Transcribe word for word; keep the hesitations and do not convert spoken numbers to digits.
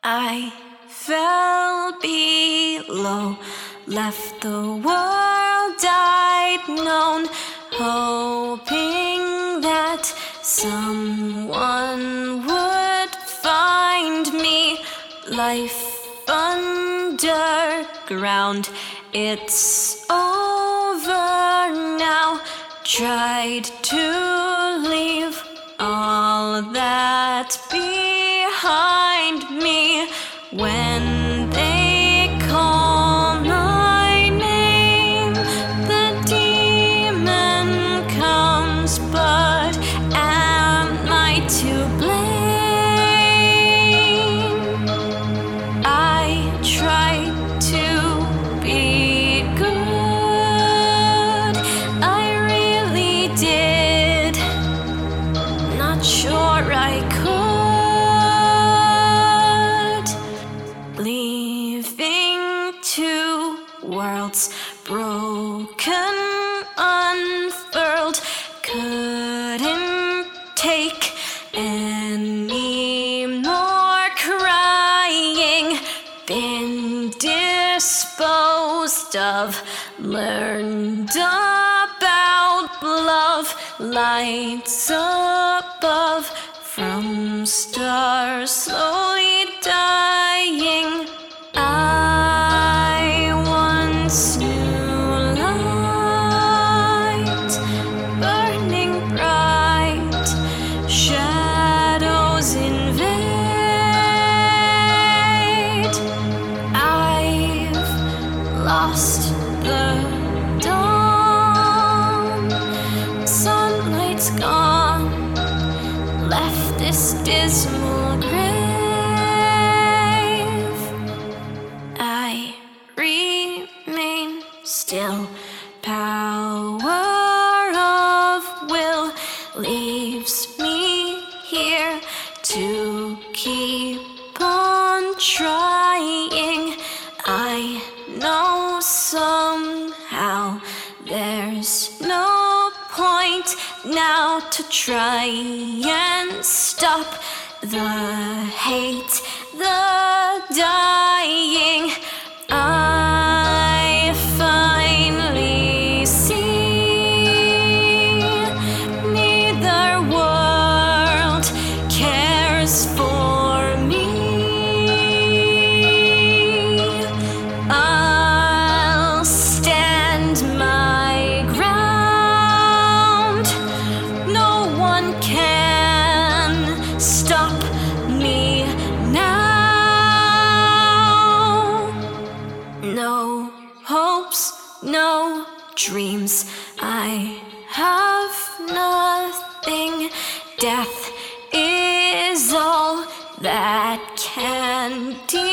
I fell below, left the world I'd known, hoping that someone would find me. Life underground, it's over now. Tried to leave all that behind me. When they call my name, the demon comes, but am I to blame? I tried to be good, I really did, not sure I could. Leaving two worlds broken, unfurled, couldn't take any more crying. Been disposed of, learned about love, lights above, from stars slowly dying. I once knew light, burning bright, shadows invade. I've lost the dawn, sunlight's gone, left this dismal grave. I remain still, power of will leaves me here to keep on trying. I know somehow there's no point now to try and stop the hate, the dying. I finally see neither world cares for me. I'll stand my ground, no one can stop me now. No hopes, no dreams, I have nothing. Death is all that can deal.